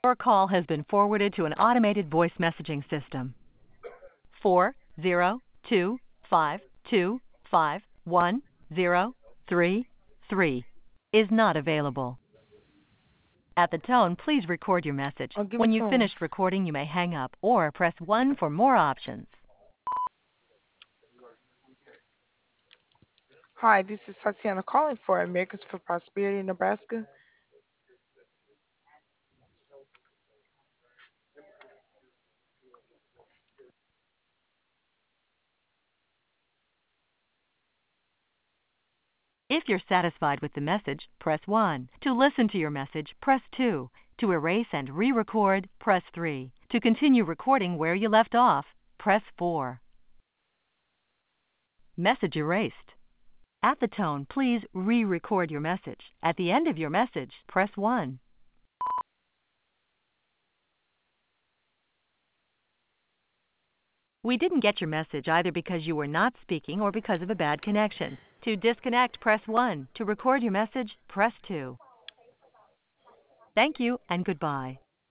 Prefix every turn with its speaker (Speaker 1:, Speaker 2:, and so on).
Speaker 1: Your call has been forwarded to an automated voice messaging system. 402525133 is not available. At the tone, please record your message.
Speaker 2: I'll give it
Speaker 1: When
Speaker 2: to
Speaker 1: you've
Speaker 2: him.
Speaker 1: finished recording, you may hang up or press 1 for more options.
Speaker 2: Hi, this is Tatiana calling for Americans for Prosperity, Nebraska.
Speaker 1: If you're satisfied with the message, press 1. To listen to your message, press 2. To erase and re-record, press 3. To continue recording where you left off, press 4. Message erased. At the tone, please re-record your message. At the end of your message, press 1. We didn't get your message either because you were not speaking or because of a bad connection. To disconnect, press 1. To record your message, press 2. Thank you and goodbye.